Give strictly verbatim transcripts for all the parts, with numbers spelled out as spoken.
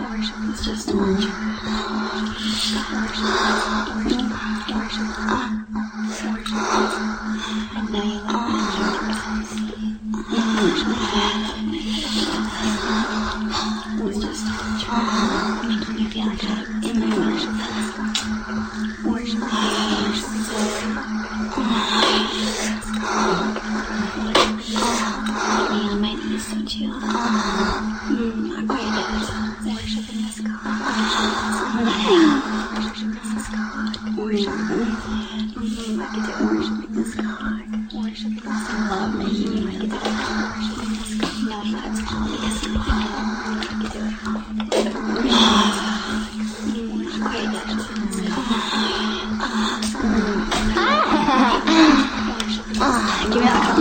It's just a worship. Worship. Worship. Worship. I know you love me. It's just a worship. Making you feel good in my worship. Worship. Me on my knees, don't you? Mm, I'm great at worshiping this God. Worshiping this God. Worshiping. Mm, I get to worshiping this God. Worshiping this God. Love me. I get to worshiping this God. Knowing that it's all because of me. I get to it. Mm, I'm great at worshiping this God. Give me that cup.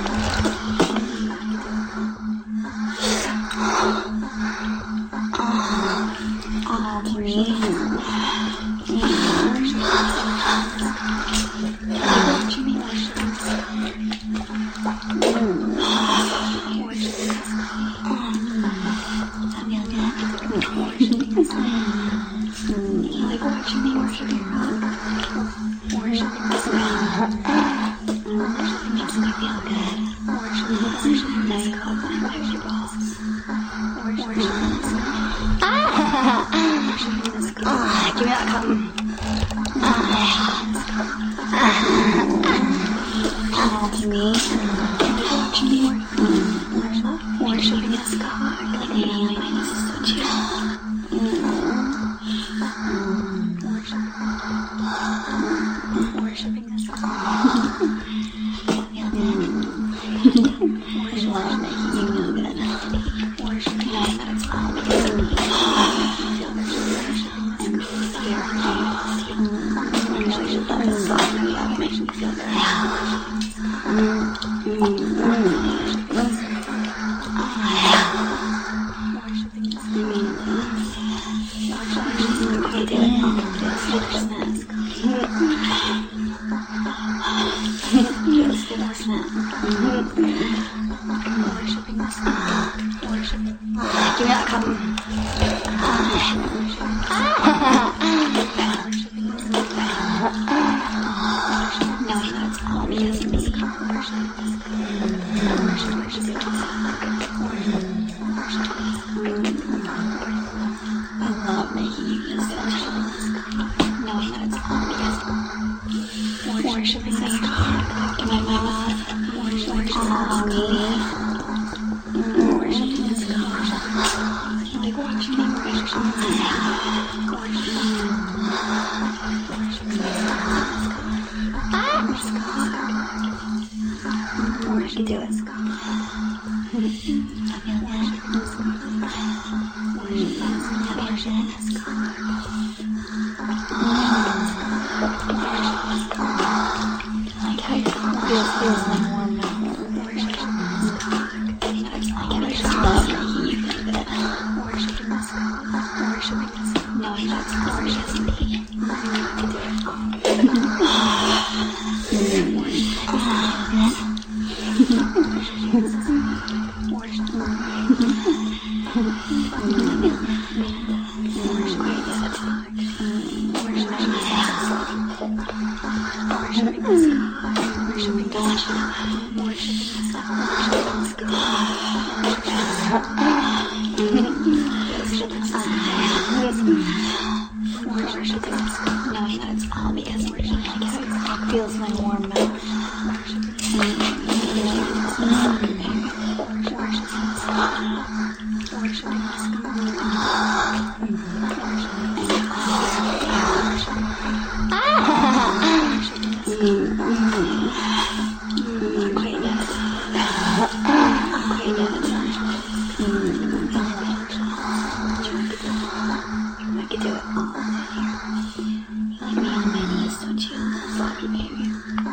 I could do it all. Like me on my knees, don't you? Sloppy baby.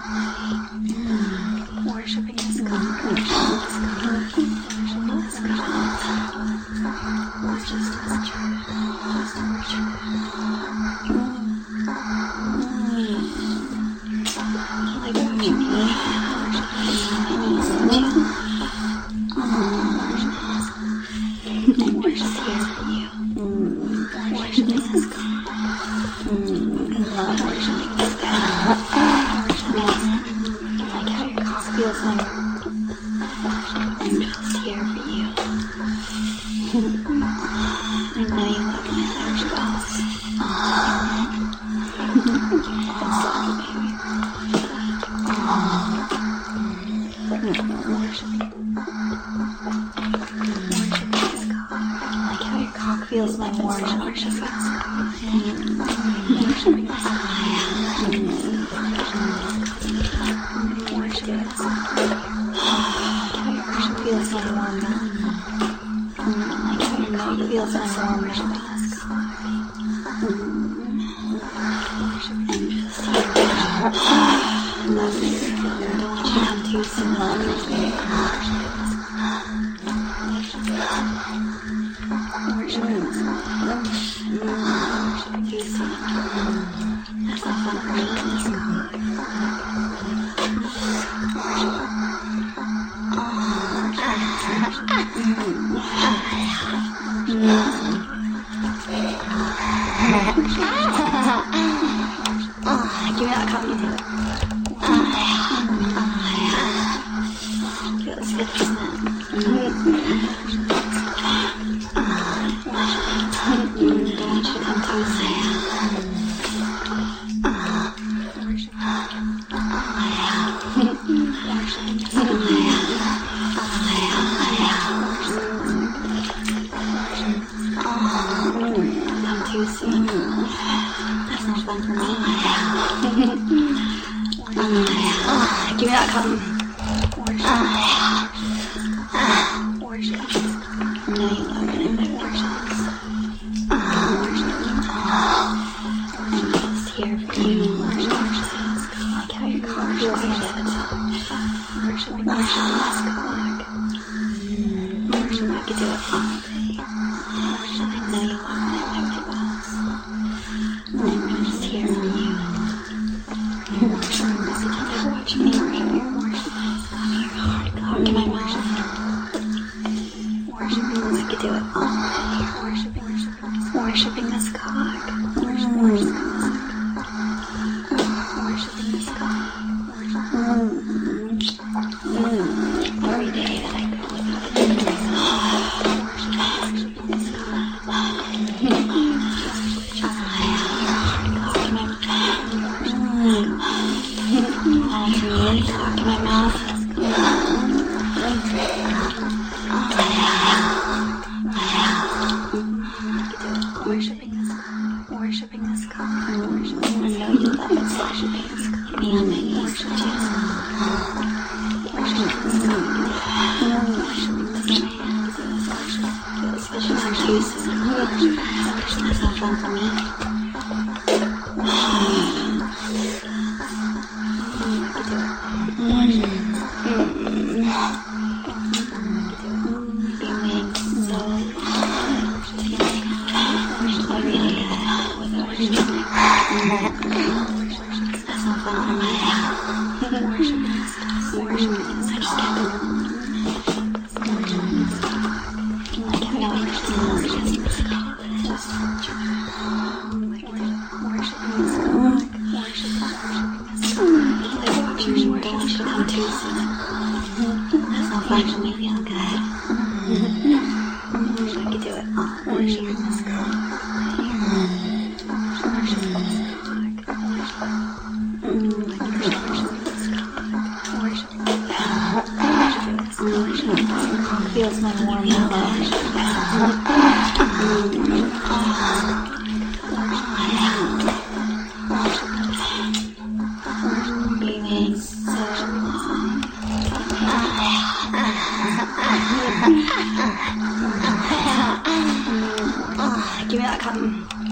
Worshiping this God. Love worshiping this God. Like how your cock feels like I'm just here for you. I know you love my other spouse. Worshiping. Worshiping this God. Like how your cock feels like worship. Worshiping this God. Worshiping this God. Worshiping this God. Feels like warm milk. Like how your milk feels like warm milk. And just love you. Don't want you to come too soon. Love you. Worshiping this God. Worshiping too soon. That's not fun for me. This God. Oh, give me that cotton. Feels good, doesn't it? Don't want you to come too soon. Come too soon. That's not fun for me. Oh, give me that cotton. Worship. Worship. I know you love it. I worship. I'm just here for you. Worship. Like how your car feels like it. Worship. Worship this God. Worship. I could do it all day. Worship. I know you love me. I love you. I'm just here for you. Worship. Watch me. Worship. Your heart clock in my mouth. Worshiping. I could do it all day. Worshiping. Worshiping this God. Worshiping this God. Worshiping this God. Every day that I go without it. Worshiping this God. Really talk in my mouth. Worshipping this God. Worshipping this God. I know you love it. Worshipping this God. Me on my knees. Worship Jesus. Worshipping this God. Worshipping this God. Feels vision for Jesus. That's not fun for me. That's not fun for me. Worship this. Worship this. I just can't do it. Worship this. Like how you understand worship this. Just worship this. Worship this. Worship this. Like watching me. Don't want you to come too soon. That's not fun for me. Feel good. I could do it all. Worshiping this God. Feels my warm love. Breathing so long. Give me that cotton.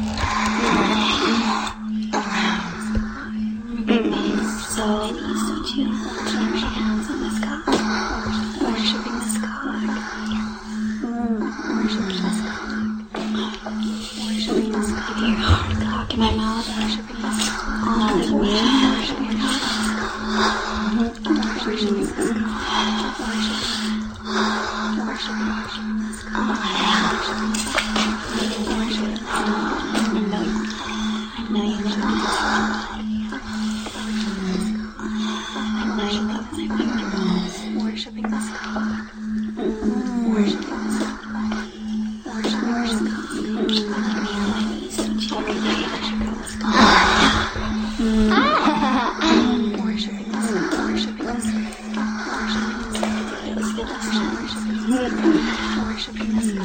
Breathing so easy. Don't you turn my hands on this God. Worshipping this God. Worshipping this God. Worshipping this God. Your heart clock in my mouth. Worshipping this God. All of me. Worshipping this God. Worshipping this God. Worship. Worshiping this God. Worship. Worship. worship on me on my knees every day. Worshiping the sky. Worshiping the sky. Worshiping the sky. Worshiping the sky. Worshiping the sky.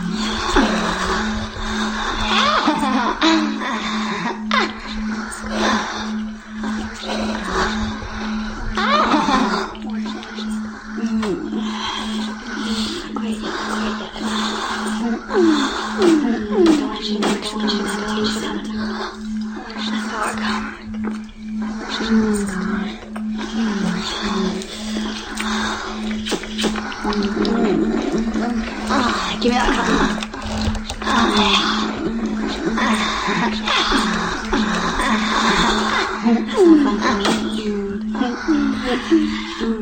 Give me that cup. That's not fun for me.